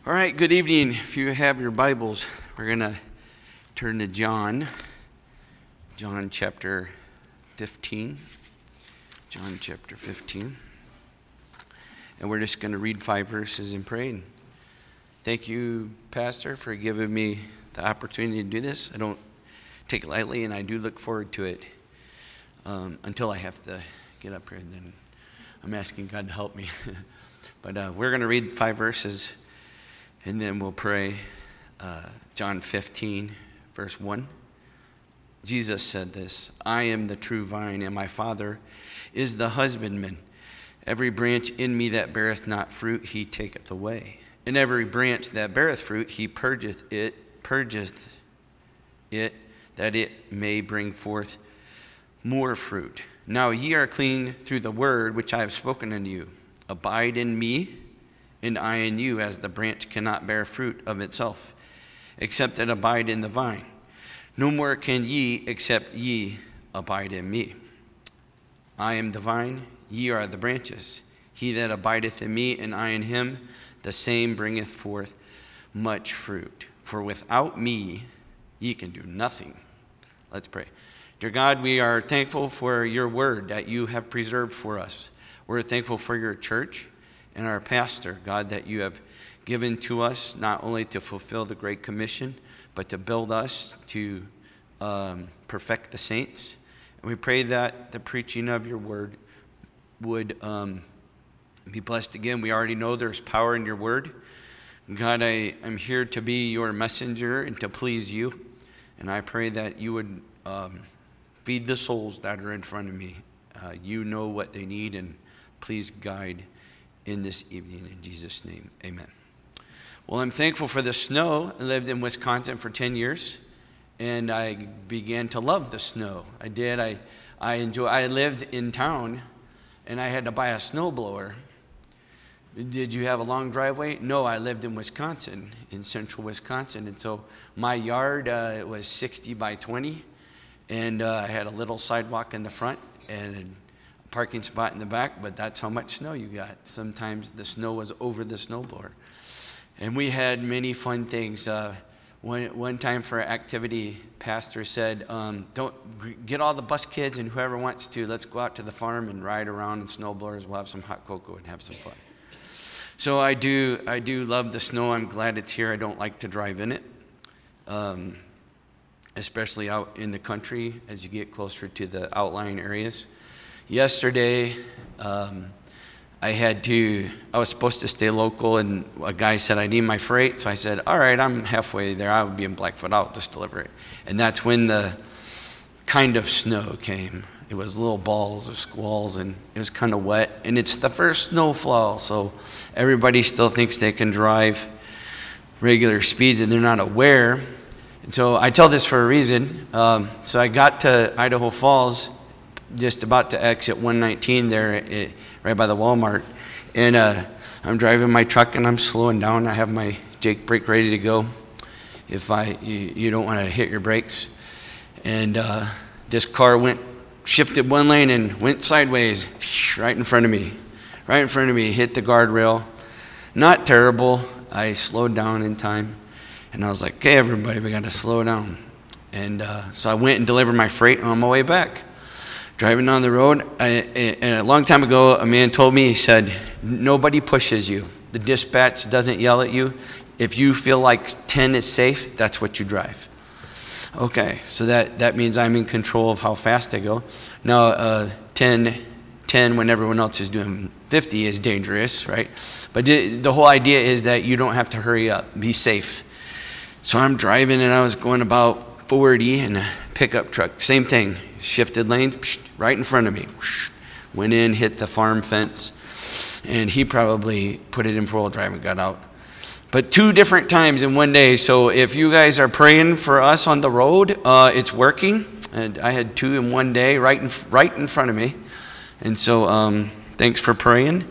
All right, good evening. If you have your Bibles, we're going to turn to John chapter 15. John chapter 15. And we're just going to read 5 verses and pray. And thank you, Pastor, for giving me the opportunity to do this. I don't take it lightly, and I do look forward to it until I have to get up here, and then I'm asking God to help me. But we're going to read 5 verses. And then we'll pray. John 15, verse 1. Jesus said this, "I am the true vine, and my Father is the husbandman. Every branch in me that beareth not fruit, he taketh away. And every branch that beareth fruit, he purgeth it, that it may bring forth more fruit. Now ye are clean through the word which I have spoken unto you. Abide in me, and I in you, as the branch cannot bear fruit of itself, except it abide in the vine. No more can ye, except ye abide in me. I am the vine, ye are the branches. He that abideth in me, and I in him, the same bringeth forth much fruit. For without me ye can do nothing." Let's pray. Dear God, we are thankful for your word that you have preserved for us. We're thankful for your church and our pastor, God, that you have given to us not only to fulfill the Great Commission, but to build us, to perfect the saints. And we pray that the preaching of your word would be blessed again. We already know there's power in your word. God, I am here to be your messenger and to please you. And I pray that you would feed the souls that are in front of me. You know what they need, and please guide in this evening. In Jesus' name, amen. Well, I'm thankful for the snow. I lived in Wisconsin for 10 years, and I began to love the snow. I did. I lived in town, and I had to buy a snowblower. Did you have a long driveway? No, I lived in Wisconsin, in central Wisconsin, and so my yard it was 60 by 20, and I had a little sidewalk in the front and parking spot in the back, but that's how much snow you got. Sometimes the snow was over the snowblower. And we had many fun things. One time for activity, pastor said, don't get all the bus kids and whoever wants to, let's go out to the farm and ride around in snowblowers. We'll have some hot cocoa and have some fun. So I do love the snow. I'm glad it's here. I don't like to drive in it, especially out in the country as you get closer to the outlying areas. Yesterday, I was supposed to stay local, and a guy said, I need my freight. So I said, all right, I'm halfway there. I would be in Blackfoot. I'll just deliver it. And that's when the kind of snow came. It was little balls or squalls, and it was kind of wet. And it's the first snowfall, so everybody still thinks they can drive regular speeds, and they're not aware. And so I tell this for a reason. So I got to Idaho Falls, just about to exit 119 there right by the Walmart, and I'm driving my truck and I'm slowing down. I have my Jake brake ready to go if you don't want to hit your brakes. And this car shifted one lane and went sideways right in front of me, hit the guardrail. Not terrible. I slowed down in time, and I was like, okay, everybody, we got to slow down. And so I went and delivered my freight on my way back. Driving down the road, and a long time ago, a man told me, he said, nobody pushes you. The dispatch doesn't yell at you. If you feel like 10 is safe, that's what you drive. Okay, so that means I'm in control of how fast I go. Now, 10 when everyone else is doing 50 is dangerous, right? But the whole idea is that you don't have to hurry up. Be safe. So I'm driving, and I was going about 40 in a pickup truck. Same thing. Shifted lanes, right in front of me. Went in, hit the farm fence, and he probably put it in four-wheel drive and got out. But 2 different times in one day. So if you guys are praying for us on the road, it's working. And I had 2 in one day, right in front of me. And so thanks for praying,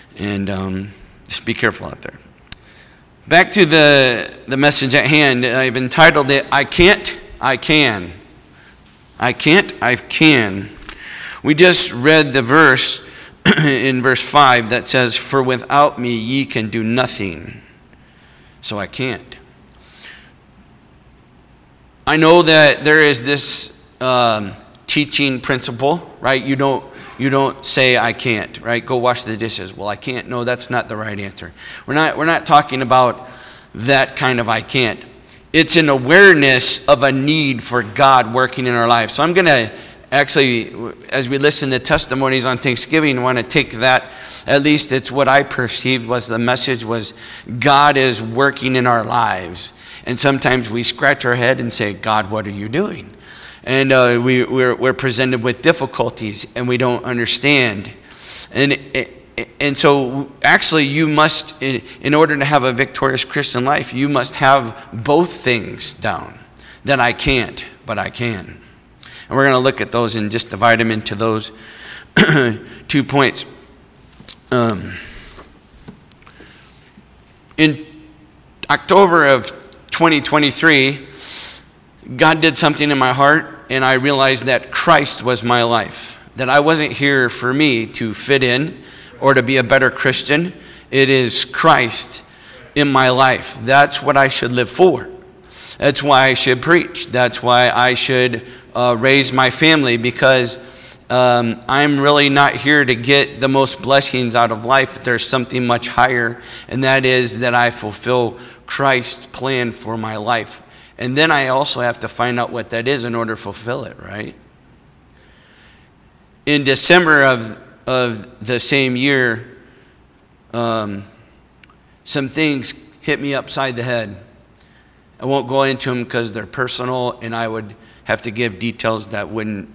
and just be careful out there. Back to the message at hand. I've entitled it, I Can't, I Can. I can't, I can. We just read the verse in verse 5 that says, for without me ye can do nothing. so I can't. I know that there is this teaching principle, right? You don't say I can't, right? Go wash the dishes. Well, I can't. No, that's not the right answer. We're not talking about that kind of I can't. It's an awareness of a need for God working in our lives. So I'm going to actually, as we listen to testimonies on Thanksgiving, I want to take that, at least it's what I perceived was the message was God is working in our lives. And sometimes we scratch our head and say, God, what are you doing? And we're presented with difficulties and we don't understand. And so actually you must, in order to have a victorious Christian life, you must have both things down. That I can't, but I can. And we're going to look at those and just divide them into those 2 points. In October of 2023, God did something in my heart, and I realized that Christ was my life. That I wasn't here for me to fit in or to be a better Christian. It is Christ in my life. That's what I should live for. That's why I should preach. That's why I should raise my family, because I'm really not here to get the most blessings out of life. There's something much higher, and that is that I fulfill Christ's plan for my life. And then I also have to find out what that is in order to fulfill it, right? In December of the same year, some things hit me upside the head. I won't go into them because they're personal, and I would have to give details that wouldn't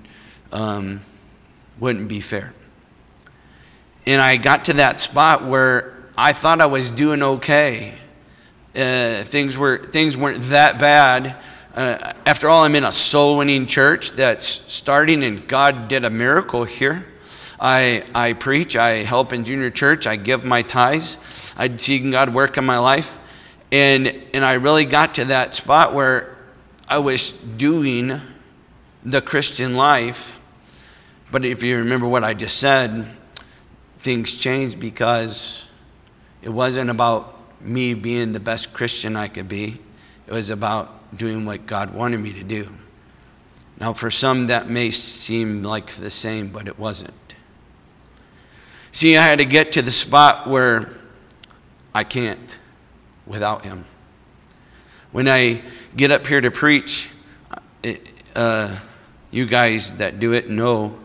be fair. And I got to that spot where I thought I was doing okay. Things weren't that bad. After all, I'm in a soul-winning church that's starting, and God did a miracle here. I preach, I help in junior church, I give my tithes, I'd seen God work in my life, and I really got to that spot where I was doing the Christian life. But if you remember what I just said, things changed, because it wasn't about me being the best Christian I could be. It was about doing what God wanted me to do. Now, for some, that may seem like the same, but it wasn't. See, I had to get to the spot where I can't without him. When I get up here to preach, you guys that do it know,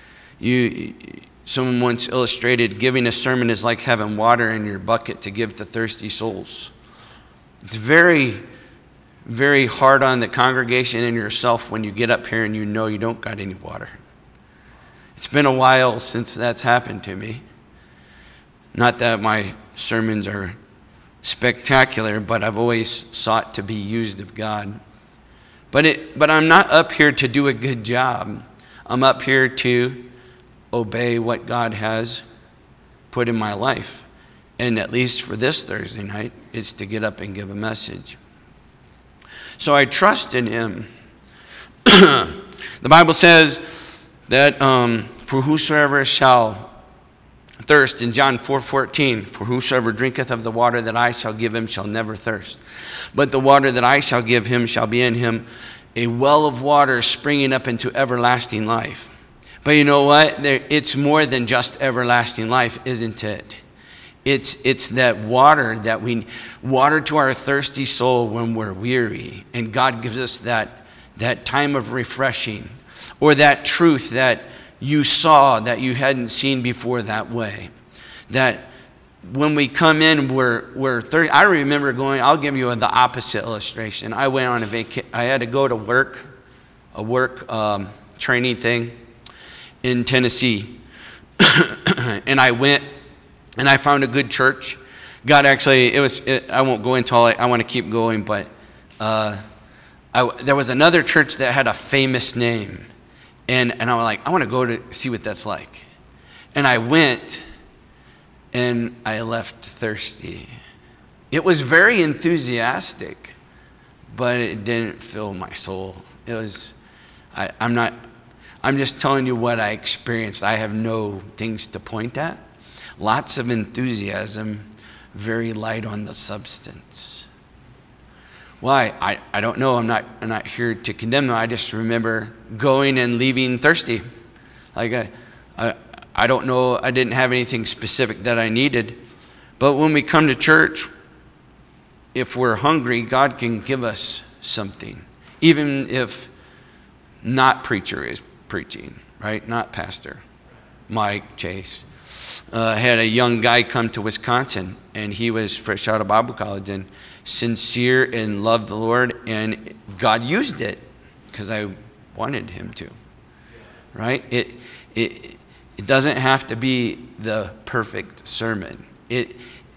someone once illustrated giving a sermon is like having water in your bucket to give to thirsty souls. It's very, very hard on the congregation and yourself when you get up here and you know you don't got any water. It's been a while since that's happened to me. Not that my sermons are spectacular, but I've always sought to be used of God. But I'm not up here to do a good job. I'm up here to obey what God has put in my life. And at least for this Thursday night, it's to get up and give a message. So I trust in him. The Bible says that for whosoever shall thirst, in John 4:14, for whosoever drinketh of the water that I shall give him shall never thirst. But the water that I shall give him shall be in him a well of water springing up into everlasting life. But you know what? It's more than just everlasting life, isn't it? It's that water water to our thirsty soul when we're weary. And God gives us that time of refreshing, or that truth that you saw that you hadn't seen before that way. That when we come in, we're thirsty. I remember I'll give you the opposite illustration. I went on I had to go to a work training thing in Tennessee. And I went and I found a good church. God actually, I won't go into all, I want to keep going, but there was another church that had a famous name. And I was like, I want to go to see what that's like. And I went, and I left thirsty. It was very enthusiastic, but it didn't fill my soul. It was, I'm just telling you what I experienced. I have no things to point at. Lots of enthusiasm, very light on the substance. Why? I don't know. I'm not here to condemn them. I just remember going and leaving thirsty. Like I don't know. I didn't have anything specific that I needed. But when we come to church, if we're hungry, God can give us something. Even if not preacher is preaching, right? Not pastor. Mike, Chase. Had a young guy come to Wisconsin, and he was fresh out of Bible college and sincere and loved the Lord, and God used it because I wanted him to, right? It doesn't have to be the perfect sermon. The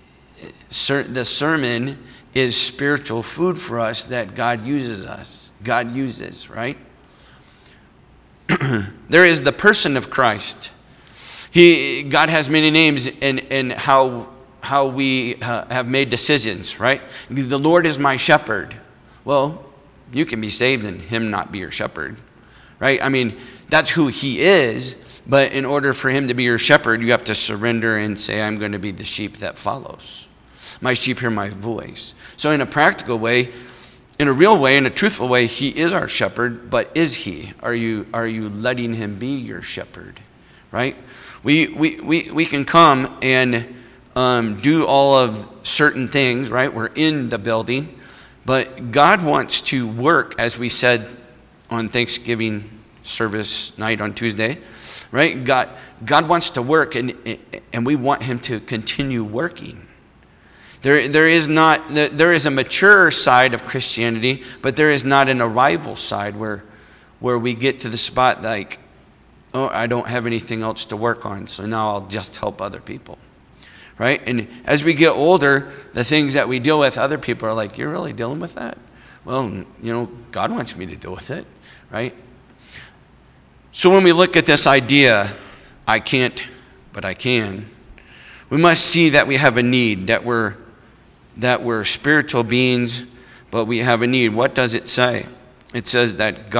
sermon is spiritual food for us that God uses, right? There is the person of Christ. God has many names, and how we have made decisions, right? The Lord is my shepherd. Well, you can be saved and him not be your shepherd, right? I mean, that's who he is, but in order for him to be your shepherd, you have to surrender and say, I'm going to be the sheep that follows. My sheep hear my voice. So in a practical way, in a real way, in a truthful way, he is our shepherd, but is he? Are you letting him be your shepherd, right? We can come and do all of certain things, right? We're in the building, but God wants to work, as we said on Thanksgiving service night on Tuesday, right? God wants to work, and we want him to continue working. There is a mature side of Christianity, but there is not an arrival side where we get to the spot like, oh, I don't have anything else to work on, so now I'll just help other people, right? And as we get older, the things that we deal with, other people are like, you're really dealing with that? Well, God wants me to deal with it, right? So when we look at this idea, I can't, but I can, we must see that we have a need, that we're spiritual beings, but we have a need. What does it say? It says that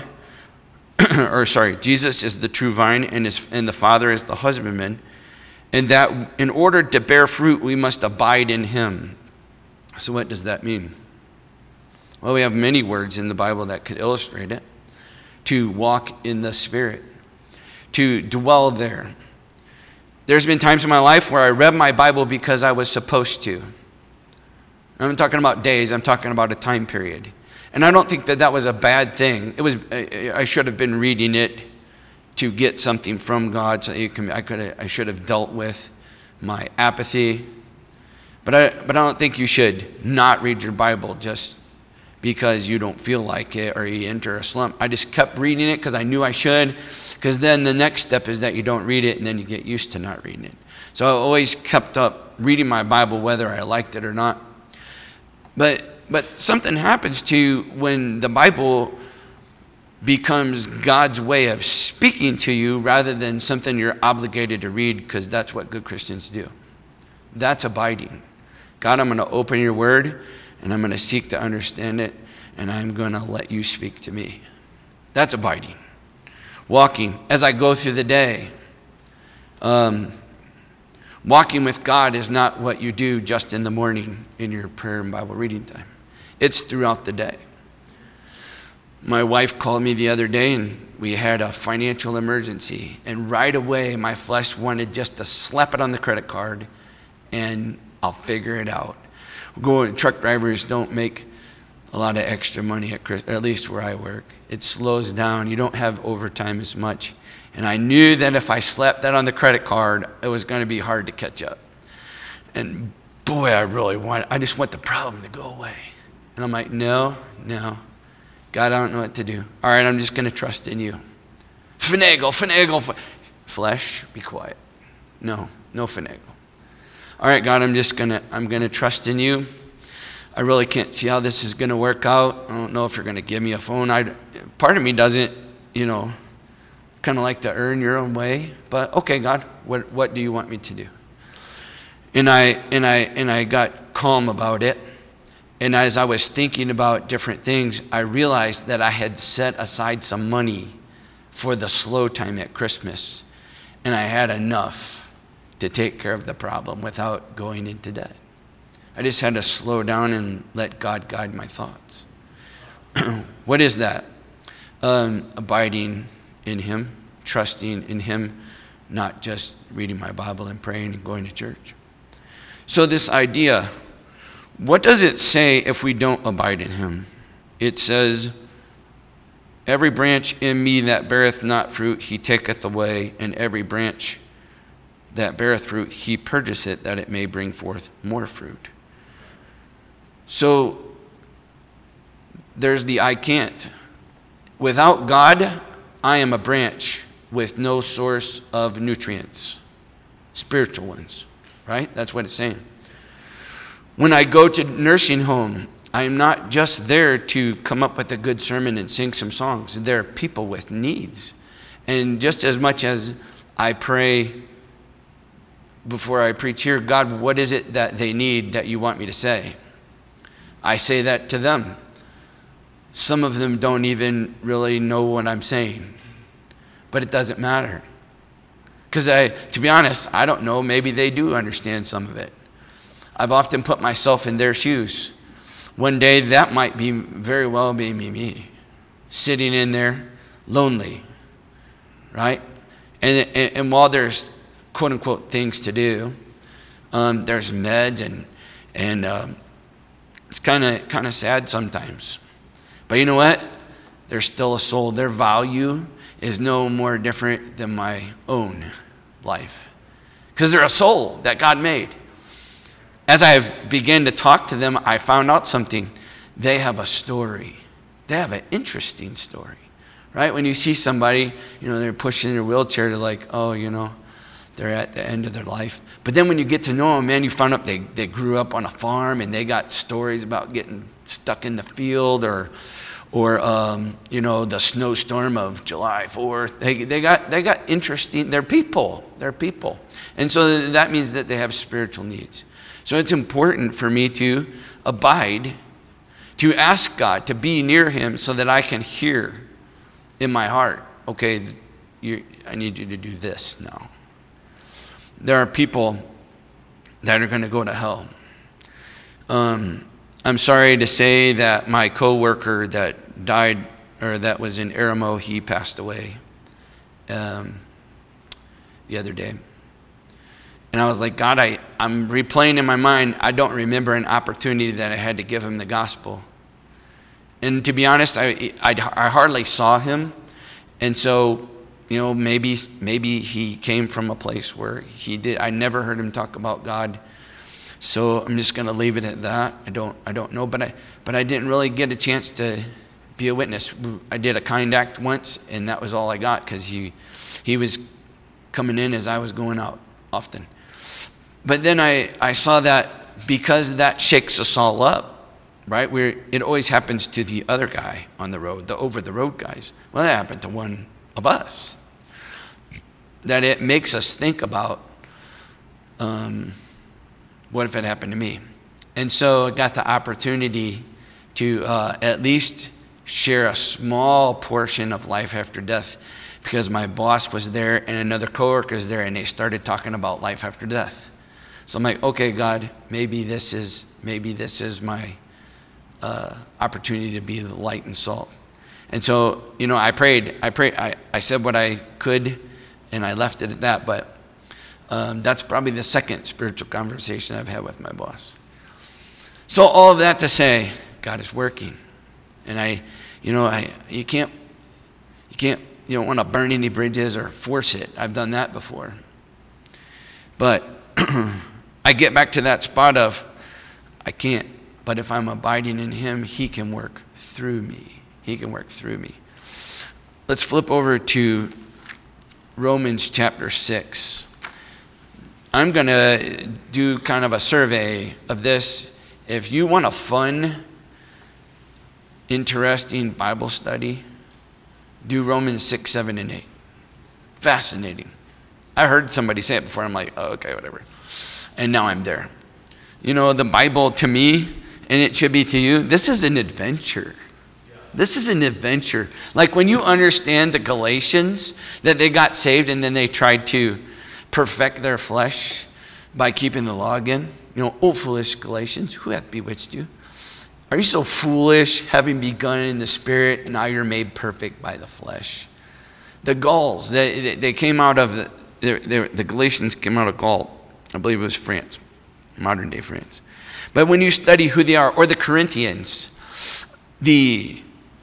Jesus is the true vine, and the Father is the husbandman, and that in order to bear fruit, we must abide in him. So what does that mean? Well, we have many words in the Bible that could illustrate it. To walk in the Spirit, to dwell there. There's been times in my life where I read my Bible because I was supposed to. I'm talking about days, I'm talking about a time period. And I don't think that was a bad thing. I should have been reading it to get something from God, so I should have dealt with my apathy. But I don't think you should not read your Bible just because you don't feel like it or you enter a slump. I just kept reading it because I knew I should, because then the next step is that you don't read it and then you get used to not reading it. So I always kept up reading my Bible whether I liked it or not. But something happens to you when the Bible becomes God's way of speaking to you rather than something you're obligated to read, because that's what good Christians do. That's abiding. God, I'm going to open your word, and I'm going to seek to understand it, and I'm going to let you speak to me. That's abiding. Walking as I go through the day. Walking with God is not what you do just in the morning in your prayer and Bible reading time. It's throughout the day. My wife called me the other day, and we had a financial emergency, and right away my flesh wanted just to slap it on the credit card, and I'll figure it out. Truck drivers don't make a lot of extra money at least where I work. It slows down. You don't have overtime as much. And I knew that if I slapped that on the credit card, it was going to be hard to catch up. And boy, I just want the problem to go away. And I'm like, no, God, I don't know what to do. All right, I'm just going to trust in you. Finagle. Flesh, be quiet. No finagle. All right, God, I'm going to trust in you. I really can't see how this is going to work out. I don't know if you're going to give me a phone. Part of me doesn't, kind of like to earn your own way. But okay, God, what do you want me to do? And I got calm about it. And as I was thinking about different things, I realized that I had set aside some money for the slow time at Christmas. And I had enough to take care of the problem without going into debt. I just had to slow down and let God guide my thoughts. What is that? Abiding in him, trusting in him, not just reading my Bible and praying and going to church. So this idea, what does it say if we don't abide in him? It says, every branch in me that beareth not fruit, he taketh away, and every branch that beareth fruit, he purgeth it, that it may bring forth more fruit. So there's the I can't. Without God, I am a branch with no source of nutrients, spiritual ones, right? That's what it's saying. When I go to nursing home, I'm not just there to come up with a good sermon and sing some songs. There are people with needs. And just as much as I pray before I preach here, God, what is it that they need that you want me to say? I say that to them. Some of them don't even really know what I'm saying. But it doesn't matter. Because to be honest, I don't know. Maybe they do understand some of it. I've often put myself in their shoes. One day that might be very well be me. Sitting in there, lonely. Right? And while there's quote unquote things to do, there's meds and it's kind of sad sometimes. But you know what? There's still a soul. Their value is no more different than my own life. Because they're a soul that God made. As I began to talk to them, I found out something. They have a story. They have an interesting story. Right? When you see somebody, they're pushing their wheelchair, they're like, oh, they're at the end of their life. But then when you get to know them, man, you find out they grew up on a farm and they got stories about getting stuck in the field or the snowstorm of July 4th. They got interesting. They're people. And so that means that they have spiritual needs. So it's important for me to abide, to ask God to be near him so that I can hear in my heart, okay, I need you to do this now. There are people that are going to go to hell. I'm sorry to say that my coworker that died, or that was in Aramo, he passed away the other day. And I was like, God, I'm replaying in my mind, I don't remember an opportunity that I had to give him the gospel. And to be honest, I hardly saw him. And so, maybe he came from a place where I never heard him talk about God. So I'm just going to leave it at that. I don't know, but I didn't really get a chance to be a witness. I did a kind act once, and that was all I got because he was coming in as I was going out often. But then I saw that because that shakes us all up, right? It always happens to the other guy on the road, the over the road guys. Well, that happened to one of us. That it makes us think about what if it happened to me? And so I got the opportunity to at least share a small portion of life after death because my boss was there and another coworker was there and they started talking about life after death. So I'm like, okay, God, maybe this is my opportunity to be the light and salt. And so, I prayed. I said what I could and I left it at that, but that's probably the second spiritual conversation I've had with my boss. So all of that to say, God is working. And you don't want to burn any bridges or force it. I've done that before. But I get back to that spot of, I can't. But if I'm abiding in him, he can work through me. Let's flip over to Romans chapter 6. I'm going to do kind of a survey of this. If you want a fun, interesting Bible study, do Romans 6, 7, and 8. Fascinating. I heard somebody say it before. I'm like, oh, okay, whatever. And now I'm there. The Bible to me, and it should be to you, this is an adventure. This is an adventure. Like when you understand the Galatians, that they got saved and then they tried to perfect their flesh by keeping the law again. O foolish Galatians, who hath bewitched you? Are you so foolish, having begun in the spirit, now you're made perfect by the flesh? The Gauls, they came out of, the Galatians came out of Gaul. I believe it was France, modern day France. But when you study who they are, or the Corinthians, the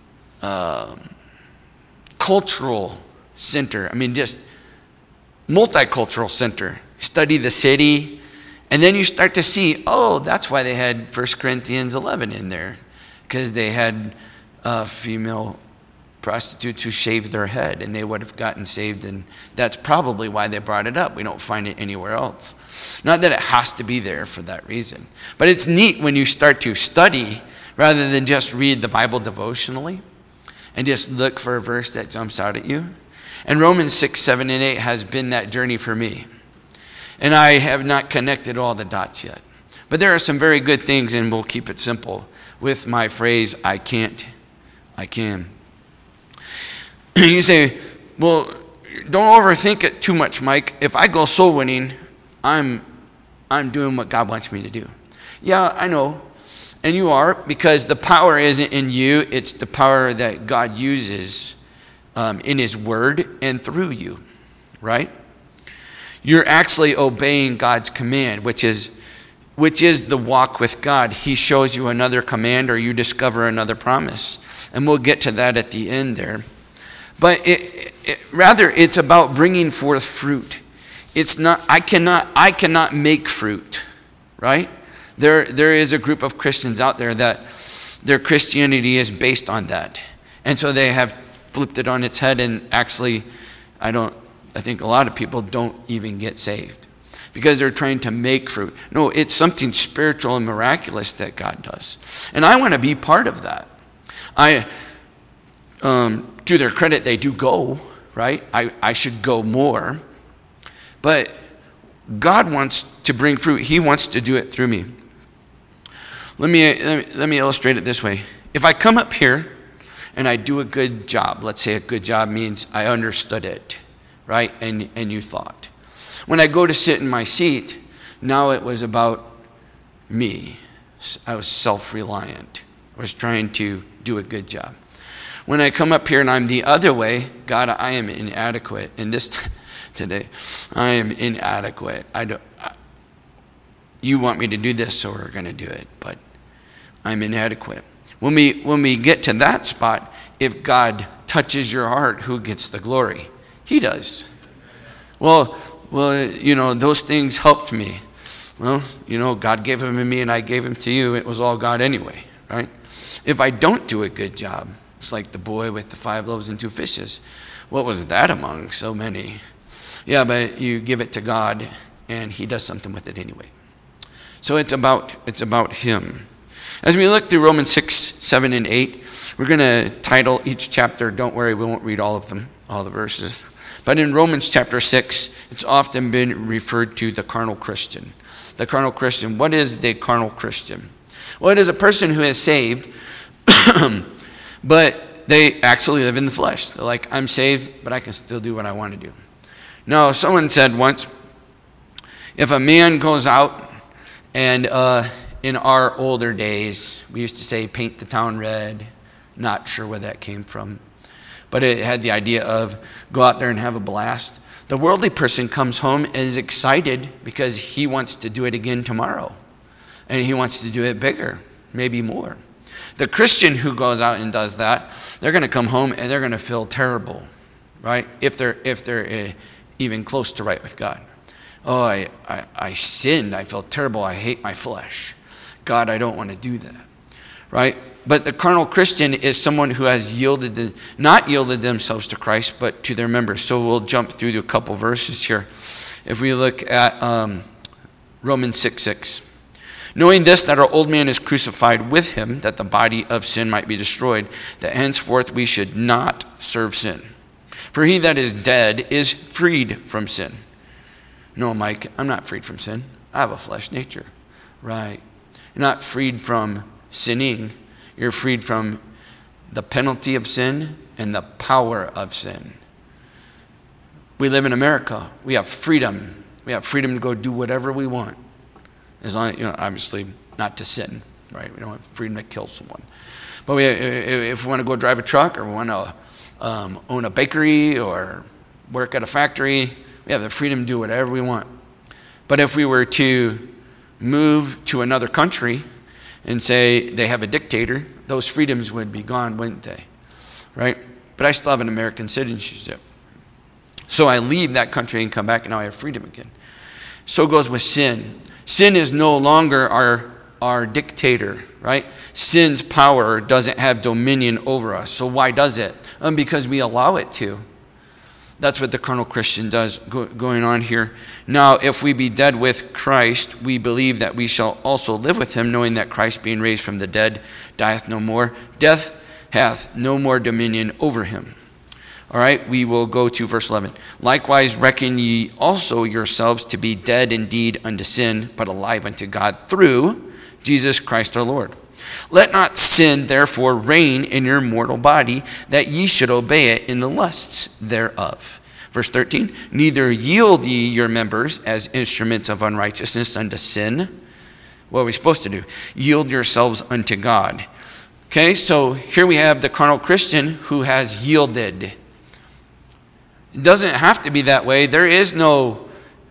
cultural center, just multicultural center. Study the city, and then you start to see, that's why they had 1 Corinthians 11 in there, because they had female prostitutes who shaved their head, and they would have gotten saved, and that's probably why they brought it up. We don't find it anywhere else. Not that it has to be there for that reason, but it's neat when you start to study rather than just read the Bible devotionally and just look for a verse that jumps out at you. And Romans 6, 7, and 8 has been that journey for me. And I have not connected all the dots yet. But there are some very good things, and we'll keep it simple with my phrase, I can't, I can. You say, well, don't overthink it too much, Mike. If I go soul winning, I'm doing what God wants me to do. Yeah, I know. And you are, because the power isn't in you. It's the power that God uses in his word and through you, right? You're actually obeying God's command, which is the walk with God. He shows you another command, or you discover another promise. And we'll get to that at the end there. But rather, it's about bringing forth fruit. It's not, I cannot make fruit, right? There is a group of Christians out there that their Christianity is based on that. And so they have flipped it on its head, and actually, I think a lot of people don't even get saved because they're trying to make fruit. No, it's something spiritual and miraculous that God does. And I want to be part of that. To their credit, they do go, right? I should go more. But God wants to bring fruit. He wants to do it through me. Let me illustrate it this way. If I come up here and I do a good job, let's say a good job means I understood it, right? And you thought. When I go to sit in my seat, now it was about me. I was self-reliant. I was trying to do a good job. When I come up here and I'm the other way, God, I am inadequate. In this today, I am inadequate. You want me to do this, so we're going to do it, but I'm inadequate. When we get to that spot, if God touches your heart, who gets the glory? He does. Well, those things helped me. Well, God gave them to me and I gave them to you. It was all God anyway, right? If I don't do a good job, it's like the boy with the 5 loaves and 2 fishes. What was that among so many? Yeah, but you give it to God and he does something with it anyway. So it's about him. As we look through Romans 6, 7, and 8, we're going to title each chapter. Don't worry, we won't read all of them, all the verses. But in Romans chapter 6, it's often been referred to the carnal Christian. The carnal Christian. What is the carnal Christian? Well, it is a person who is saved, but they actually live in the flesh. They're like, I'm saved, but I can still do what I want to do. No, someone said once, if a man goes out and in our older days, we used to say paint the town red. Not sure where that came from. But it had the idea of go out there and have a blast. The worldly person comes home and is excited because he wants to do it again tomorrow. And he wants to do it bigger, maybe more. The Christian who goes out and does that, they're going to come home and they're going to feel terrible, right? If they're even close to right with God. Oh, I sinned. I felt terrible. I hate my flesh. God, I don't want to do that, right? But the carnal Christian is someone who has not yielded themselves to Christ, but to their members. So we'll jump through to a couple verses here. If we look at Romans 6:6. Knowing this, that our old man is crucified with him, that the body of sin might be destroyed, that henceforth we should not serve sin. For he that is dead is freed from sin. No, Mike, I'm not freed from sin. I have a flesh nature. Right. You're not freed from sinning. You're freed from the penalty of sin and the power of sin. We live in America. We have freedom. We have freedom to go do whatever we want. As long, obviously not to sin, right? We don't have freedom to kill someone. But if we want to go drive a truck, or we want to own a bakery or work at a factory, we have the freedom to do whatever we want. But if we were to move to another country and say they have a dictator, those freedoms would be gone, wouldn't they? Right? But I still have an American citizenship. So I leave that country and come back, and now I have freedom again. So goes with sin. Sin is no longer our dictator, right? Sin's power doesn't have dominion over us. So why does it? Because we allow it to. That's what the carnal Christian does going on here. Now, if we be dead with Christ, we believe that we shall also live with him, knowing that Christ, being raised from the dead, dieth no more. Death hath no more dominion over him. All right, we will go to verse 11. Likewise, reckon ye also yourselves to be dead indeed unto sin, but alive unto God through Jesus Christ our Lord. Let not sin therefore reign in your mortal body, that ye should obey it in the lusts thereof. Verse 13, neither yield ye your members as instruments of unrighteousness unto sin. What are we supposed to do? Yield yourselves unto God. Okay, so here we have the carnal Christian who has yielded. It doesn't have to be that way. There is no,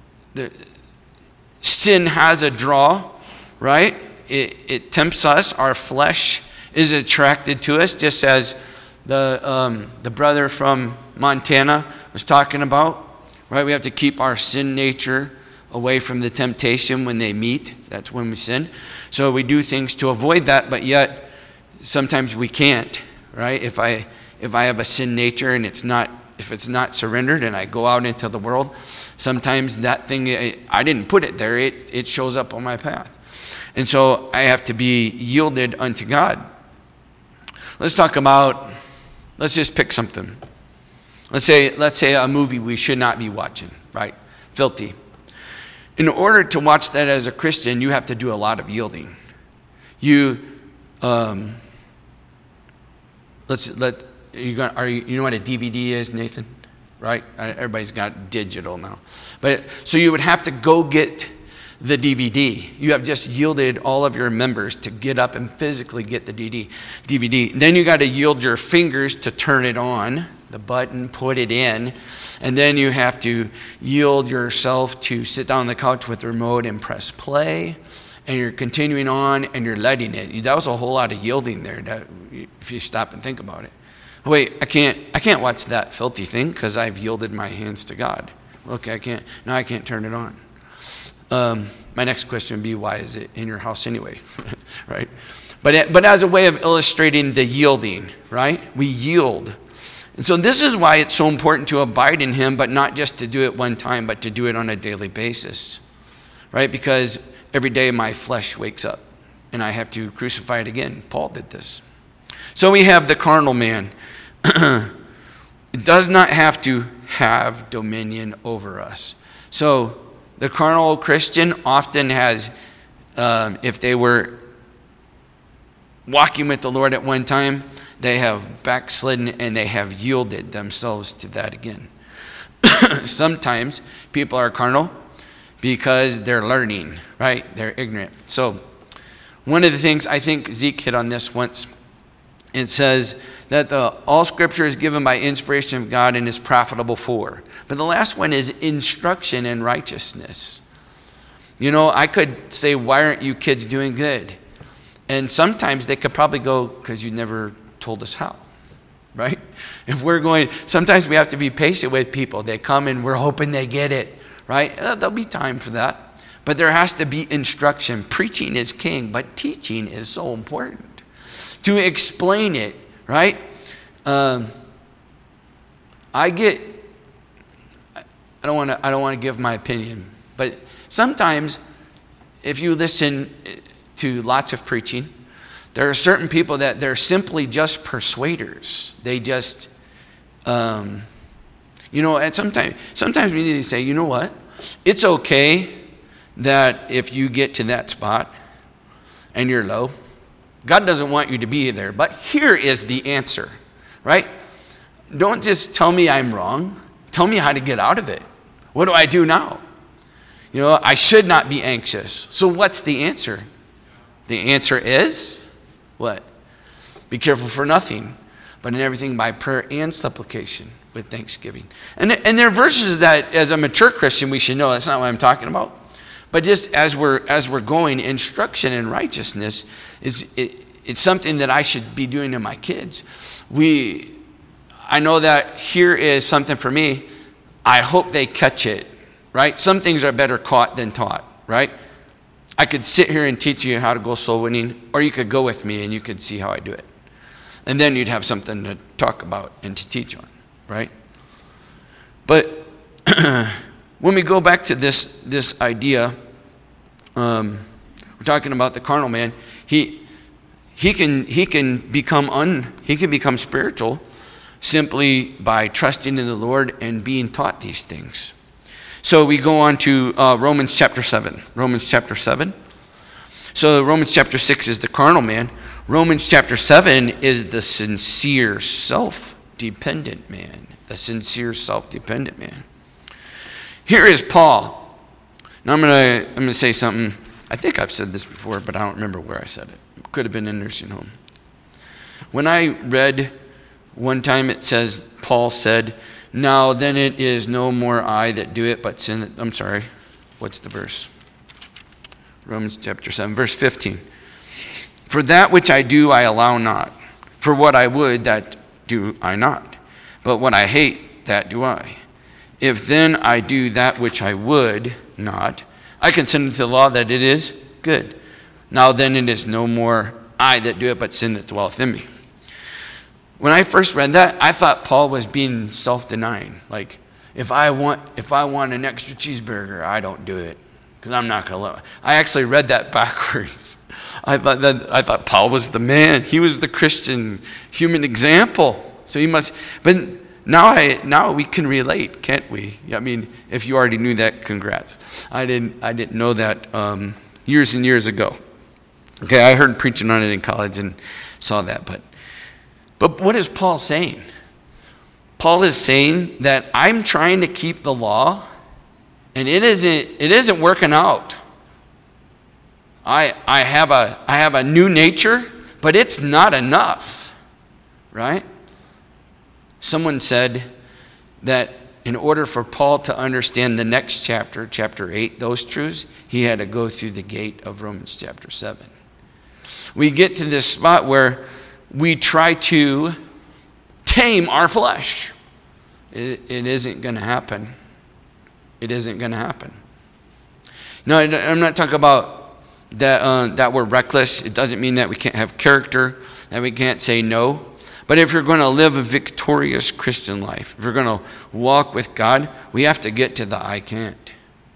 sin has a draw, right? It tempts us. Our flesh is attracted to us, just as the brother from Montana was talking about, right? We have to keep our sin nature away from the temptation when they meet. That's when we sin. So we do things to avoid that, but yet sometimes we can't, right? If I have a sin nature and if it's not surrendered and I go out into the world, sometimes that thing, I didn't put it there. It shows up on my path. And so I have to be yielded unto God. Let's just pick something. Let's say a movie we should not be watching, right? Filthy. In order to watch that as a Christian, you have to do a lot of yielding. You know what a DVD is, Nathan? Right? Everybody's got digital now. But so you would have to go get the DVD. You have just yielded all of your members to get up and physically get the DVD. Then you got to yield your fingers to turn it on, the button, put it in, and then you have to yield yourself to sit down on the couch with the remote and press play, and you're continuing on and you're letting it. That was a whole lot of yielding there, if you stop and think about it. Wait, I can't watch that filthy thing because I've yielded my hands to God. Okay, I can't turn it on. My next question would be, why is it in your house anyway? Right? But as a way of illustrating the yielding, right? We yield. And so this is why it's so important to abide in him, but not just to do it one time, but to do it on a daily basis, right? Because every day my flesh wakes up and I have to crucify it again. Paul did this. So we have the carnal man. It does not have to have dominion over us. So the carnal Christian often has, if they were walking with the Lord at one time, they have backslidden and they have yielded themselves to that again. Sometimes people are carnal because they're learning, right? They're ignorant. So one of the things, I think Zeke hit on this once, it says that all scripture is given by inspiration of God and is profitable for. But the last one is instruction in righteousness. I could say, why aren't you kids doing good? And sometimes they could probably go, because you never told us how, right? If we're going, sometimes we have to be patient with people. They come and we're hoping they get it, right? There'll be time for that. But there has to be instruction. Preaching is king, but teaching is so important. To explain it, right? I don't want to give my opinion, but sometimes if you listen to lots of preaching, there are certain people that they're simply just persuaders. They just, and sometimes we need to say, you know what? It's okay that if you get to that spot and you're low, God doesn't want you to be there, but here is the answer, right? Don't just tell me I'm wrong. Tell me how to get out of it. What do I do now? I should not be anxious. So what's the answer? The answer is what? Be careful for nothing, but in everything by prayer and supplication with thanksgiving. And there are verses that as a mature Christian we should know. That's not what I'm talking about. But just as we're going, instruction in righteousness it's something that I should be doing to my kids. I know that here is something for me. I hope they catch it, right? Some things are better caught than taught, right? I could sit here and teach you how to go soul winning, or you could go with me and you could see how I do it. And then you'd have something to talk about and to teach on, right? But when we go back to this idea, we're talking about the carnal man. He can become spiritual simply by trusting in the Lord and being taught these things. So we go on to Romans chapter 7. Romans chapter 7. So Romans chapter 6 is the carnal man. Romans chapter 7 is the sincere, self-dependent man. The sincere, self-dependent man. Here is Paul. Now I'm gonna say something. I think I've said this before, but I don't remember where I said it. It could have been in a nursing home. When I read one time, it says, Paul said, "Now then it is no more I that do it, but sin that..." I'm sorry. What's the verse? Romans chapter 7, verse 15. "For that which I do, I allow not. For what I would, that do I not. But what I hate, that do I. If then I do that which I would not, I consider to the law that it is good. Now then it is no more I that do it, but sin that dwelleth in me." When I first read that, I thought Paul was being self-denying. Like, if I want an extra cheeseburger, I don't do it because I'm not going to let it. I actually read that backwards. I thought Paul was the man. He was the Christian human example. So he must. But now we can relate, can't we? I mean, if you already knew that, congrats. I didn't know that years and years ago. Okay, I heard preaching on it in college and saw that, but what is Paul saying? Paul is saying that I'm trying to keep the law, and it isn't working out. I have a new nature, but it's not enough, right? Someone said that in order for Paul to understand the next chapter, chapter 8, those truths, he had to go through the gate of Romans chapter 7. We get to this spot where we try to tame our flesh. It isn't going to happen. It isn't going to happen. No, I'm not talking about that we're reckless. It doesn't mean that we can't have character, that we can't say no. But if you're going to live a victorious Christian life, if you're going to walk with God, we have to get to the I can't.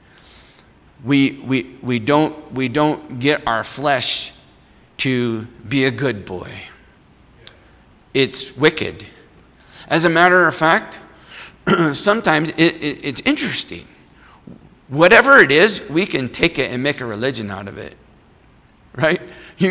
We don't get our flesh to be a good boy. It's wicked. As a matter of fact, sometimes it's interesting. Whatever it is, we can take it and make a religion out of it, right?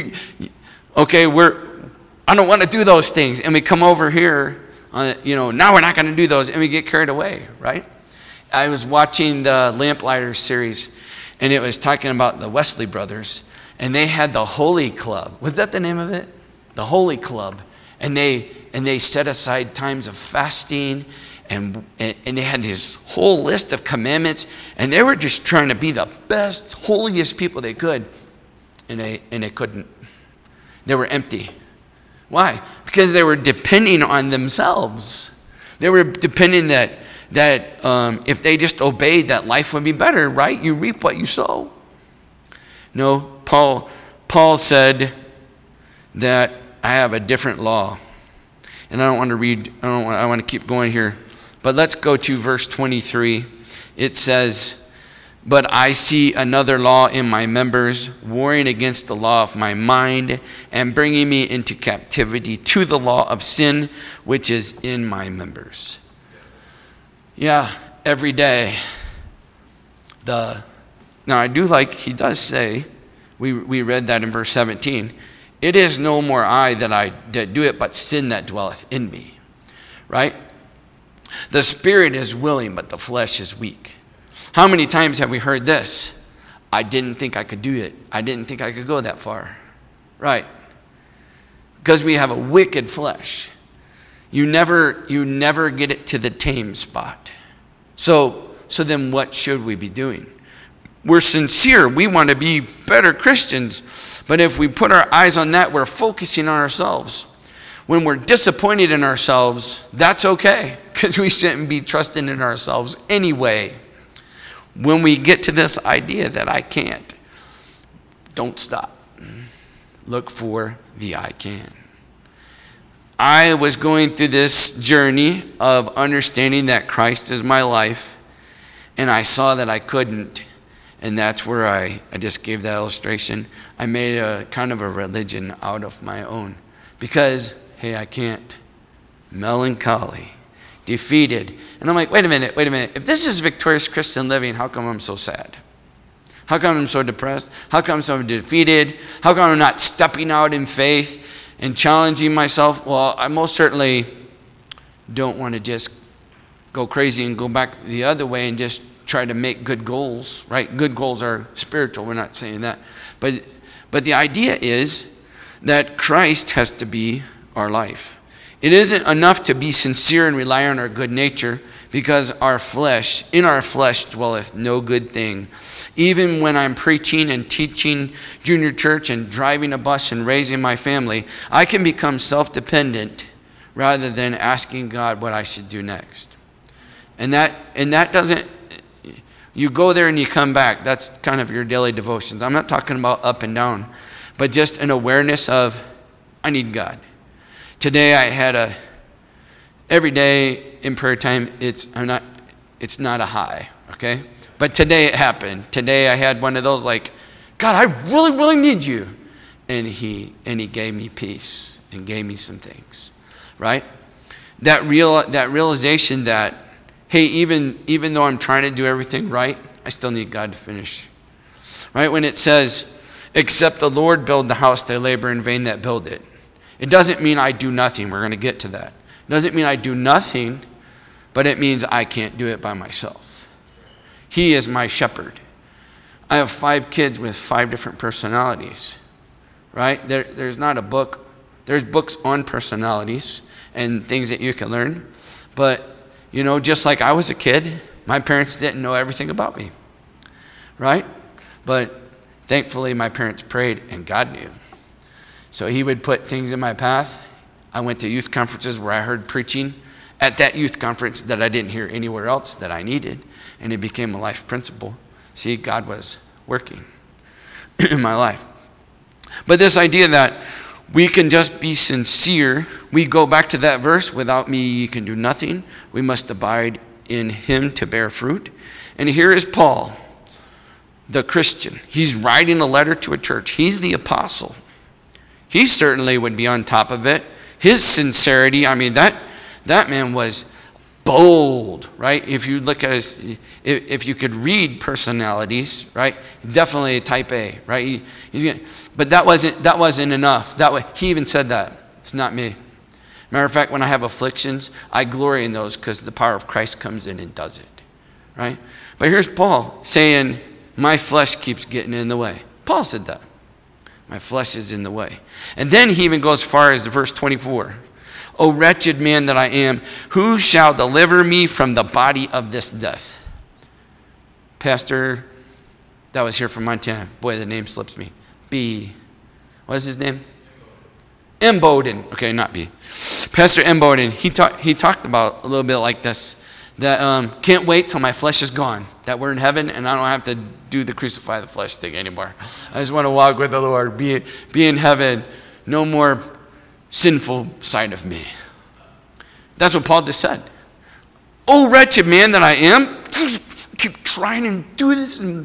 I don't want to do those things, and we come over here, now we're not going to do those, and we get carried away, right? I was watching the Lamplighters series, and it was talking about the Wesley brothers, and they had the Holy Club. Was that the name of it? The Holy Club. And they set aside times of fasting, and they had this whole list of commandments, and they were just trying to be the best, holiest people they could, and they couldn't. They were empty. Why? Because they were depending on themselves. They were depending that if they just obeyed, that life would be better, right? You reap what you sow. No, Paul said that I have a different law. And I don't want to read, I want to keep going here. But let's go to verse 23. It says, "But I see another law in my members, warring against the law of my mind, and bringing me into captivity to the law of sin, which is in my members." Yeah, every day. Now I do like, he does say, we read that in verse 17, "It is no more I that do it, but sin that dwelleth in me." Right? The spirit is willing, but the flesh is weak. How many times have we heard this? I didn't think I could do it. I didn't think I could go that far. Right. Because we have a wicked flesh. You never get it to the tame spot. So then what should we be doing? We're sincere. We want to be better Christians. But if we put our eyes on that, we're focusing on ourselves. When we're disappointed in ourselves, that's okay, because we shouldn't be trusting in ourselves anyway. When we get to this idea that I can't, don't stop. Look for the I can. I was going through this journey of understanding that Christ is my life, and I saw that I couldn't. And that's where I just gave that illustration. I made a kind of a religion out of my own. Because, hey, I can't. Melancholy. Defeated. And I'm like, wait a minute. If this is victorious Christian living, how come I'm so sad? How come I'm so depressed? How come I'm so defeated? How come I'm not stepping out in faith and challenging myself? Well, I most certainly don't want to just go crazy and go back the other way and just try to make good goals, right? Good goals are spiritual. We're not saying that. But the idea is that Christ has to be our life. It isn't enough to be sincere and rely on our good nature, because in our flesh dwelleth no good thing. Even when I'm preaching and teaching junior church and driving a bus and raising my family, I can become self-dependent rather than asking God what I should do next. And that doesn't, you go there and you come back. That's kind of your daily devotions. I'm not talking about up and down, but just an awareness of, I need God. Today I had every day in prayer time, it's not a high, okay? But today it happened. Today I had one of those like, God, I really, really need you. And he gave me peace and gave me some things, right? That realization that, hey, even though I'm trying to do everything right, I still need God to finish. Right? When it says, except the Lord build the house, they labor in vain that build it. It doesn't mean I do nothing. We're going to get to that. It doesn't mean I do nothing, but it means I can't do it by myself. He is my shepherd. I have 5 kids with 5 different personalities. Right? There's not a book. There's books on personalities and things that you can learn. But just like I was a kid, my parents didn't know everything about me, right? But thankfully, my parents prayed and God knew. So he would put things in my path. I went to youth conferences where I heard preaching at that youth conference that I didn't hear anywhere else that I needed, and it became a life principle. See, God was working in my life. But this idea that we can just be sincere. We go back to that verse, without me ye can do nothing. We must abide in him to bear fruit. And here is Paul, the Christian. He's writing a letter to a church. He's the apostle. He certainly would be on top of it. His sincerity, that man was bold, right? If you look at if you could read personalities, right? Definitely a type A, right? But that wasn't enough. He even said that. It's not me. Matter of fact, when I have afflictions, I glory in those because the power of Christ comes in and does it, right? But here's Paul saying, my flesh keeps getting in the way. Paul said that. My flesh is in the way. And then he even goes as far as verse 24. O wretched man that I am, who shall deliver me from the body of this death? Pastor, that was here from Montana. Boy, the name slips me. What is his name? M. Bowden. Okay, not B. Pastor M. Bowden, he talked about a little bit like this, that can't wait till my flesh is gone, that we're in heaven and I don't have to do the crucify the flesh thing anymore. I just want to walk with the Lord, be in heaven, no more sinful side of me. That's what Paul just said. Oh, wretched man that I am, keep trying to do this, and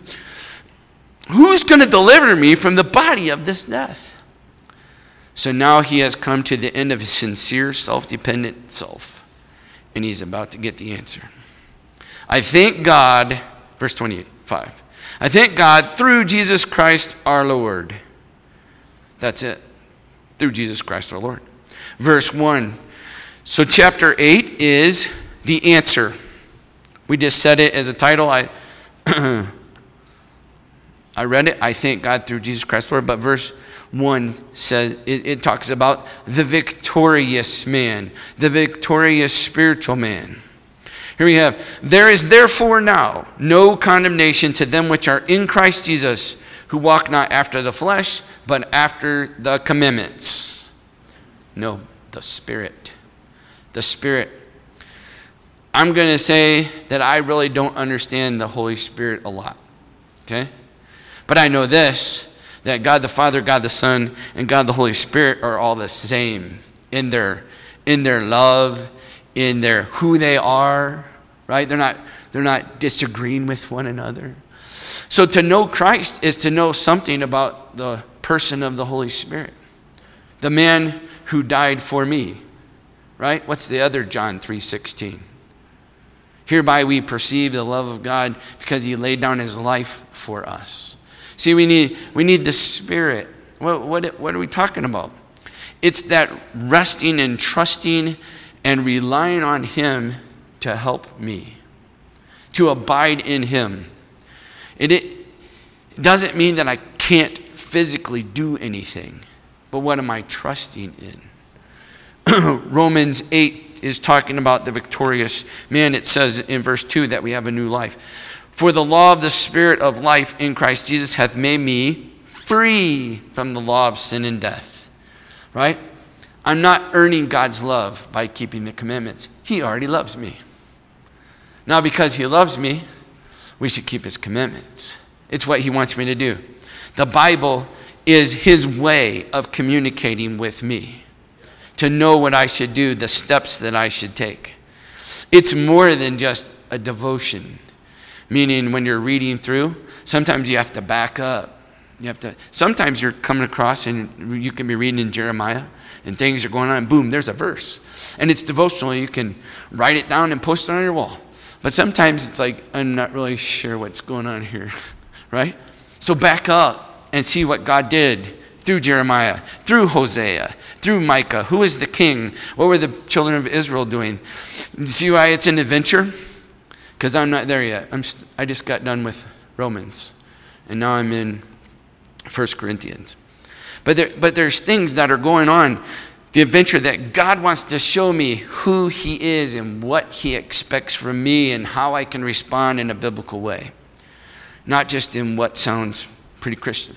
who's going to deliver me from the body of this death? So now he has come to the end of his sincere, self-dependent self, and he's about to get the answer. I thank God, verse 25, I thank God through Jesus Christ our Lord. That's it. Through Jesus Christ our Lord. Verse 1. So chapter 8 is the answer. We just said it as a title. I read it. I thank God through Jesus Christ, Lord. But verse 1 says, it talks about the victorious man, the victorious spiritual man. Here we have, there is therefore now no condemnation to them which are in Christ Jesus, who walk not after the flesh, but after the commandments. No, the Spirit. The Spirit. I'm going to say that I really don't understand the Holy Spirit a lot. Okay? But I know this, that God the Father, God the Son, and God the Holy Spirit are all the same in their love, in their who they are, right? They're not disagreeing with one another. So to know Christ is to know something about the person of the Holy Spirit. The man who died for me, right? What's the other John 3:16? Hereby we perceive the love of God because he laid down his life for us. See, we need the Spirit. What are we talking about? It's that resting and trusting and relying on him to help me, to abide in him. It doesn't mean that I can't physically do anything, but what am I trusting in? Romans 8 is talking about the victorious man. It says in verse 2 that we have a new life. For the law of the Spirit of life in Christ Jesus hath made me free from the law of sin and death. Right? I'm not earning God's love by keeping the commandments. He already loves me. Now, because he loves me, we should keep his commandments. It's what he wants me to do. The Bible is his way of communicating with me, to know what I should do, the steps that I should take. It's more than just a devotion. Meaning when you're reading through, sometimes you have to back up. Sometimes you're coming across and you can be reading in Jeremiah and things are going on and boom, there's a verse. And it's devotional. You can write it down and post it on your wall. But sometimes it's like, I'm not really sure what's going on here, right? So back up and see what God did through Jeremiah, through Hosea, through Micah. Who is the king? What were the children of Israel doing? See why it's an adventure? Because I'm not there yet. I just got done with Romans. And now I'm in 1 Corinthians. But there's things that are going on. The adventure that God wants to show me who he is and what he expects from me and how I can respond in a biblical way. Not just in what sounds pretty Christian.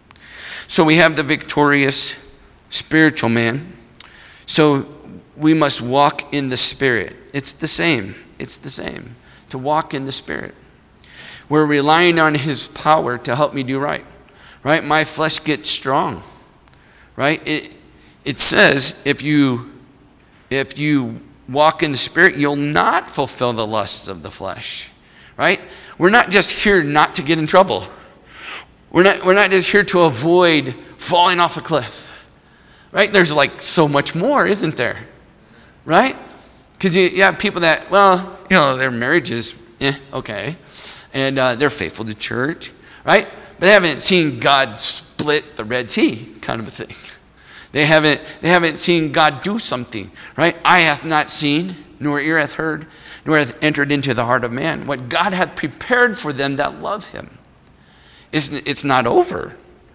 So we have the victorious spiritual man. So we must walk in the Spirit. It's the same. It's the same. To walk in the Spirit. We're relying on his power to help me do right. Right? My flesh gets strong. Right? It says if you walk in the Spirit, you'll not fulfill the lusts of the flesh. Right? We're not just here not to get in trouble. We're not just here to avoid falling off a cliff. Right? There's like so much more, isn't there? Right? Because you have people that, well, their marriage is, okay. And they're faithful to church, right? But they haven't seen God split the Red Sea, kind of a thing. They haven't seen God do something, right? Eye hath not seen, nor ear hath heard, nor hath entered into the heart of man what God hath prepared for them that love him. It's not over.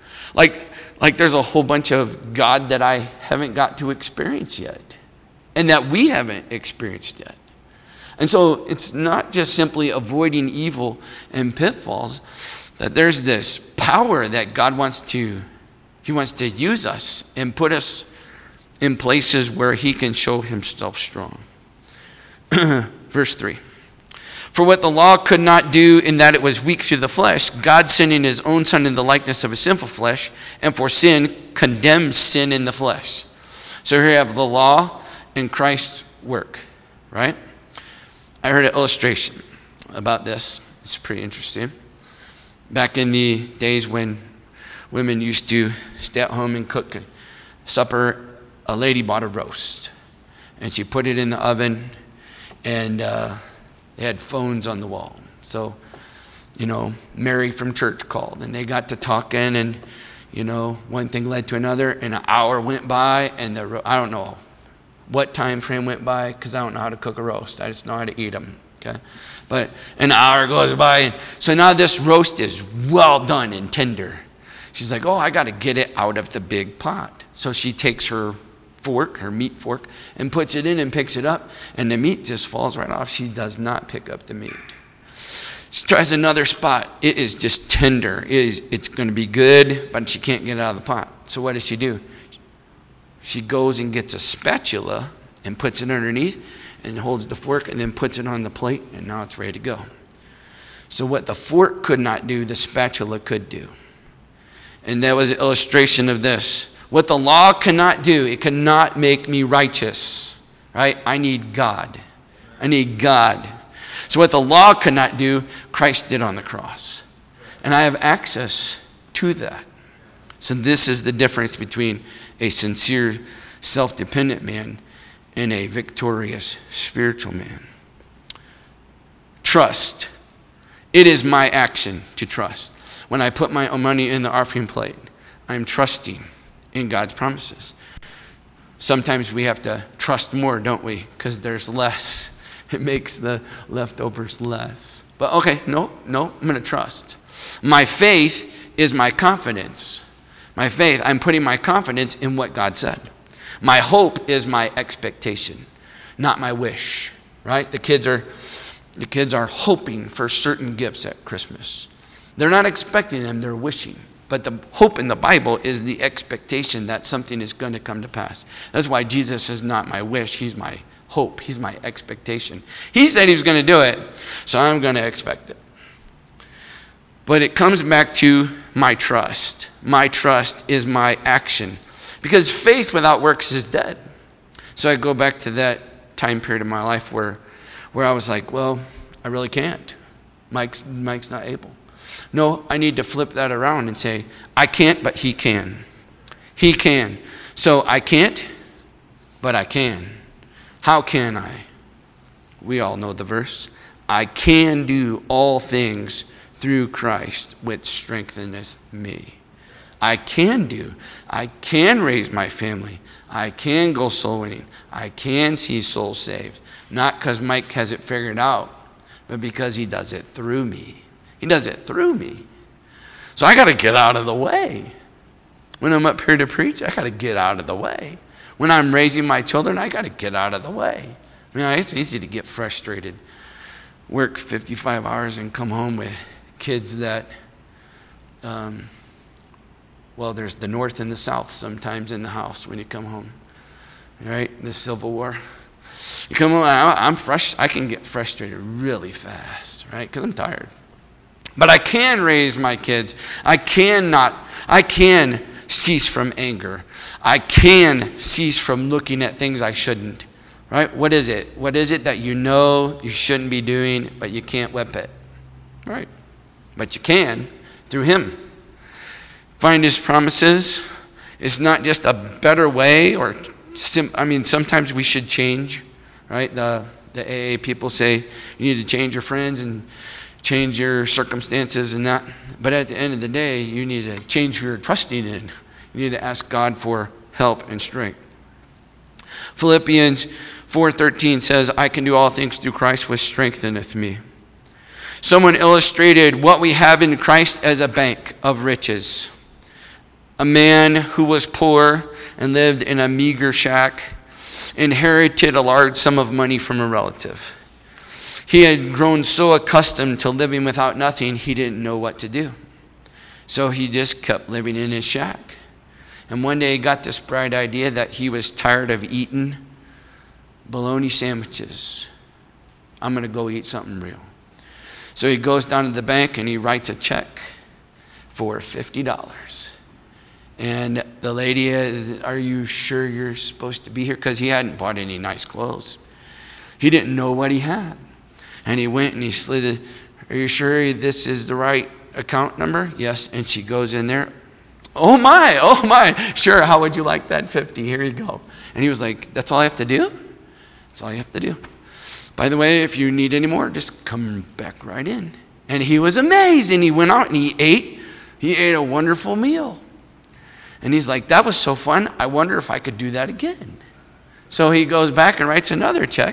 Like there's a whole bunch of God that I haven't got to experience yet, and that we haven't experienced yet. And so it's not just simply avoiding evil and pitfalls, that there's this power that God wants to use us and put us in places where he can show himself strong. Verse 3. For what the law could not do in that it was weak through the flesh, God sending his own Son in the likeness of a sinful flesh, and for sin, condemns sin in the flesh. So here you have the law and Christ's work, right? I heard an illustration about this. It's pretty interesting. Back in the days when women used to stay at home and cook supper, a lady bought a roast. And she put it in the oven, and they had phones on the wall. So, Mary from church called, and they got to talking, and, one thing led to another, and an hour went by, and I don't know what time frame went by, because I don't know how to cook a roast. I just know how to eat them. Okay? But an hour goes by, and so now this roast is well done and tender. She's like, oh, I got to get it out of the big pot. So she takes her fork, her meat fork, and puts it in and picks it up, and the meat just falls right off. She does not pick up the meat. She tries another spot. It is just tender. It's going to be good, but she can't get it out of the pot. So what does she do? She goes and gets a spatula and puts it underneath and holds the fork and then puts it on the plate, and now it's ready to go. So what the fork could not do, the spatula could do. And that was an illustration of this. What the law cannot do, it cannot make me righteous, right? I need God. I need God. So what the law could not do, Christ did on the cross. And I have access to that. So this is the difference between a sincere, self-dependent man and a victorious spiritual man. Trust. It is my action to trust. When I put my own money in the offering plate, I'm trusting in God's promises. Sometimes we have to trust more, don't we? Because there's less. It makes the leftovers less. But okay, no, I'm going to trust. My faith is my confidence. My faith, I'm putting my confidence in what God said. My hope is my expectation, not my wish, right? The kids are hoping for certain gifts at Christmas. They're not expecting them, they're wishing. But the hope in the Bible is the expectation that something is going to come to pass. That's why Jesus is not my wish, he's my hope, he's my expectation. He said he was going to do it, so I'm going to expect it. But it comes back to my trust. My trust is my action. Because faith without works is dead. So I go back to that time period of my life where I was like, well, I really can't. Mike's not able. No, I need to flip that around and say, I can't, but he can. He can. So I can't, but I can. How can I? We all know the verse. I can do all things through Christ, which strengtheneth me. I can raise my family. I can go soul winning. I can see souls saved. Not because Mike has it figured out, but because he does it through me. He does it through me. So I got to get out of the way. When I'm up here to preach, I got to get out of the way. When I'm raising my children, I got to get out of the way. I mean, it's easy to get frustrated. Work 55 hours and come home with kids that, there's the north and the south sometimes in the house when you come home, right? The Civil War. You come home, I can get frustrated really fast, right? Because I'm tired. But I can raise my kids. I can cease from anger. I can cease from looking at things I shouldn't, right? What is it? What is it that you know you shouldn't be doing, but you can't whip it, right? But you can through him. Find his promises. It's not just a better way sometimes we should change, right? The AA people say you need to change your friends and change your circumstances and that. But at the end of the day, you need to change who you're trusting in. You need to ask God for help and strength. Philippians 4:13 says, I can do all things through Christ which strengtheneth me. Someone illustrated what we have in Christ as a bank of riches. A man who was poor and lived in a meager shack inherited a large sum of money from a relative. He had grown so accustomed to living without nothing, he didn't know what to do. So he just kept living in his shack. And one day he got this bright idea that he was tired of eating bologna sandwiches. I'm going to go eat something real. So he goes down to the bank and he writes a check for $50. And the lady is, are you sure you're supposed to be here? Because he hadn't bought any nice clothes. He didn't know what he had. And he went and he slid it. Are you sure this is the right account number? Yes. And she goes in there. Oh my. Sure, how would you like that 50? Here you go. And he was like, that's all I have to do? That's all you have to do. By the way, if you need any more, just come back right in. And he was amazed. And he went out and he ate a wonderful meal. And he's like, that was so fun. I wonder if I could do that again. So he goes back and writes another check,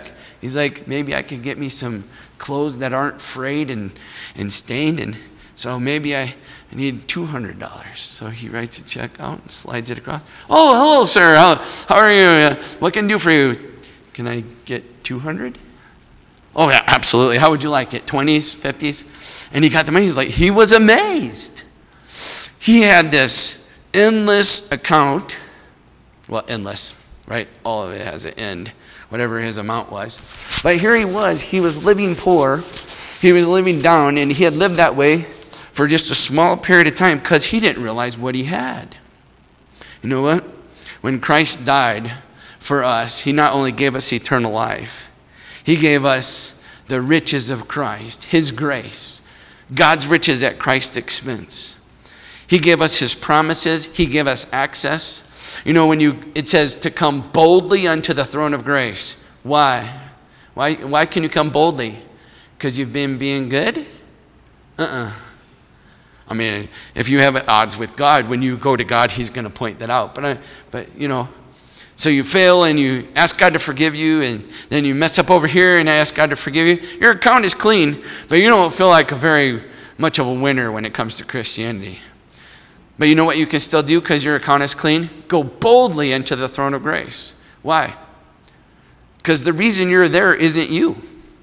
He's like, maybe I could get me some clothes that aren't frayed and stained, and so maybe I need $200. So he writes a check out and slides it across. Oh, hello, sir. How are you? What can I do for you? Can I get 200? Oh, yeah, absolutely. How would you like it? 20s, 50s? And he got the money. He was amazed. He had this endless account. Well, endless, right? All of it has an end, whatever his amount was. But here he was living poor. He was living down, and he had lived that way for just a small period of time because he didn't realize what he had. You know what? When Christ died for us, he not only gave us eternal life, he gave us the riches of Christ, his grace, God's riches at Christ's expense. He gave us his promises. He gave us access. You know, it says to come boldly unto the throne of grace. Why? Why can you come boldly? Because you've been being good? I mean, if you have odds with God, when you go to God, he's going to point that out. But you know, so you fail and you ask God to forgive you, and then you mess up over here and ask God to forgive you. Your account is clean, but you don't feel like a very much of a winner when it comes to Christianity. But you know what you can still do because your account is clean? Go boldly into the throne of grace. Why? Because the reason you're there isn't you.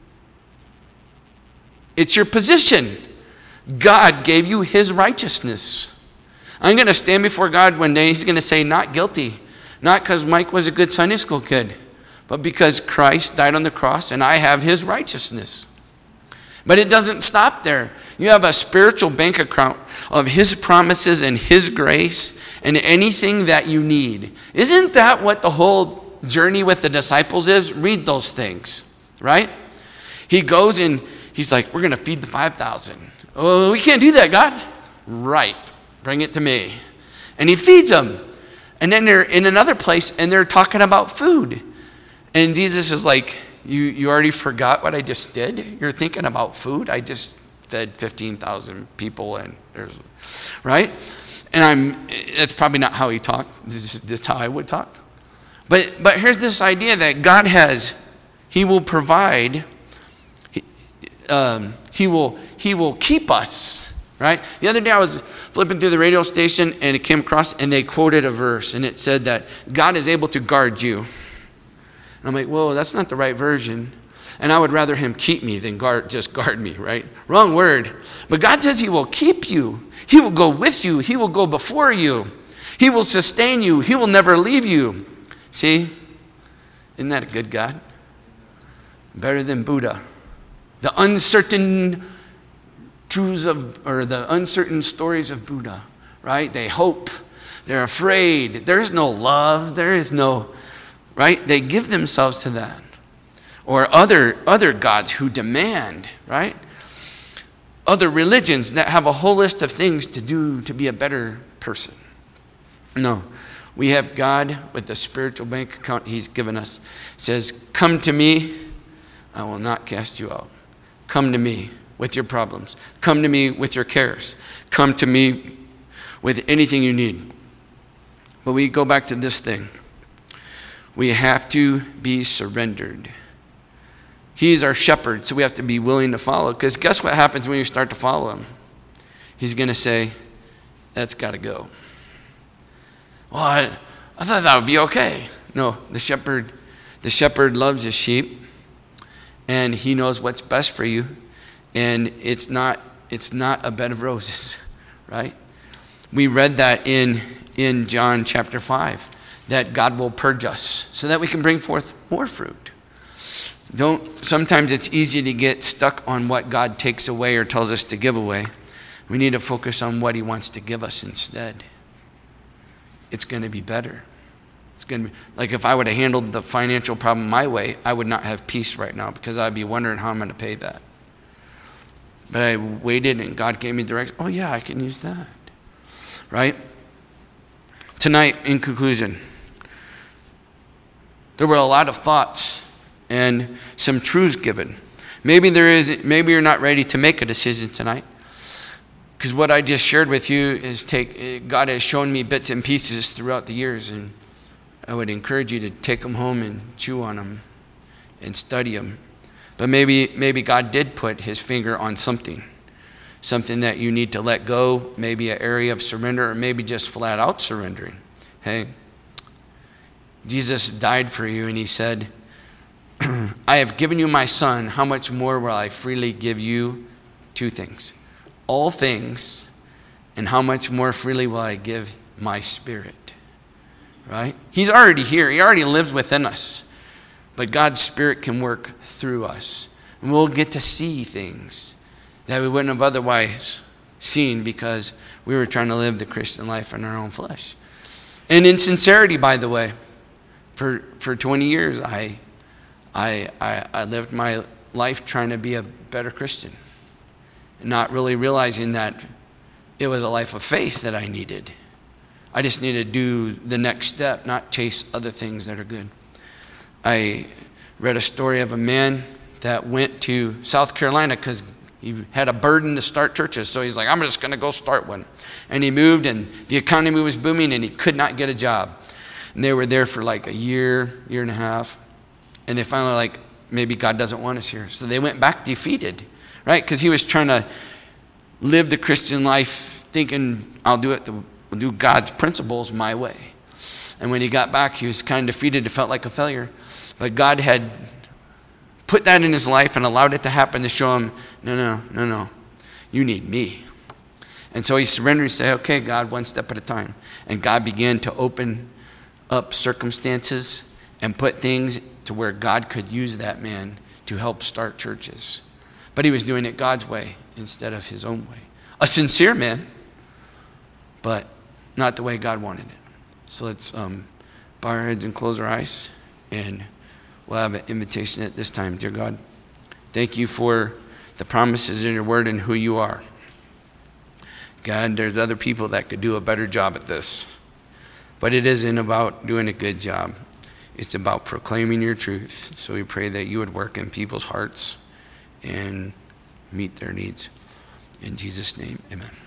It's your position. God gave you his righteousness. I'm going to stand before God one day. He's going to say, not guilty. Not because Mike was a good Sunday school kid, but because Christ died on the cross and I have his righteousness. But it doesn't stop there. You have a spiritual bank account of his promises and his grace and anything that you need. Isn't that what the whole journey with the disciples is? Read those things, right? He goes and he's like, we're going to feed the 5,000. Oh, we can't do that, God. Right. Bring it to me. And he feeds them. And then they're in another place and they're talking about food. And Jesus is like, you already forgot what I just did? You're thinking about food? I just fed 15,000 people, and right? And that's probably not how he talked. This is how I would talk. But here's this idea that God he will provide, he will keep us, right? The other day I was flipping through the radio station and it came across and they quoted a verse and it said that God is able to guard you. And I'm like, whoa, that's not the right version. And I would rather him keep me than just guard me, right? Wrong word. But God says he will keep you. He will go with you. He will go before you. He will sustain you. He will never leave you. See? Isn't that a good God? Better than Buddha. The uncertain truths the uncertain stories of Buddha, right? They hope. They're afraid. There is no love. There is no, right? They give themselves to that. Or other gods who demand, right? Other religions that have a whole list of things to do to be a better person. No, we have God with the spiritual bank account he's given us. It says, come to me, I will not cast you out. Come to me with your problems. Come to me with your cares. Come to me with anything you need. But we go back to this thing. We have to be surrendered. He's our shepherd, so we have to be willing to follow. Because guess what happens when you start to follow him? He's going to say, that's got to go. Well, I thought that would be okay. No, the shepherd loves his sheep, and he knows what's best for you. And it's not a bed of roses, right? We read that in John chapter 5, that God will purge us so that we can bring forth more fruit. Sometimes it's easy to get stuck on what God takes away or tells us to give away. We need to focus on what he wants to give us instead. It's going to be better. It's going to be like if I would have handled the financial problem my way, I would not have peace right now because I'd be wondering how I'm going to pay that. But I waited and God gave me direction. Oh yeah, I can use that. Right? Tonight, in conclusion, there were a lot of thoughts and some truths given. Maybe you're not ready to make a decision tonight. Because what I just shared with you is God has shown me bits and pieces throughout the years, and I would encourage you to take them home and chew on them and study them. But maybe God did put his finger on something that you need to let go, maybe an area of surrender, or maybe just flat out surrendering. Hey, Jesus died for you, and he said, I have given you my son. How much more will I freely give you? Two things. All things, and how much more freely will I give my spirit? Right? He's already here. He already lives within us. But God's spirit can work through us. And we'll get to see things that we wouldn't have otherwise seen because we were trying to live the Christian life in our own flesh. And in sincerity, by the way, for 20 years, I lived my life trying to be a better Christian, and not really realizing that it was a life of faith that I needed. I just needed to do the next step, not chase other things that are good. I read a story of a man that went to South Carolina because he had a burden to start churches. So he's like, I'm just going to go start one. And he moved, and the economy was booming, and he could not get a job. And they were there for like a year and a half. And they finally like, maybe God doesn't want us here. So they went back defeated, right? Because he was trying to live the Christian life thinking, I'll do God's principles my way. And when he got back, he was kind of defeated. It felt like a failure. But God had put that in his life and allowed it to happen to show him, no. You need me. And so he surrendered and said, okay, God, one step at a time. And God began to open up circumstances and put things to where God could use that man to help start churches. But he was doing it God's way instead of his own way. A sincere man, but not the way God wanted it. So let's bow our heads and close our eyes, and we'll have an invitation at this time. Dear God, thank you for the promises in your word and who you are. God, there's other people that could do a better job at this, but it isn't about doing a good job. It's about proclaiming your truth. So we pray that you would work in people's hearts and meet their needs. In Jesus' name, amen.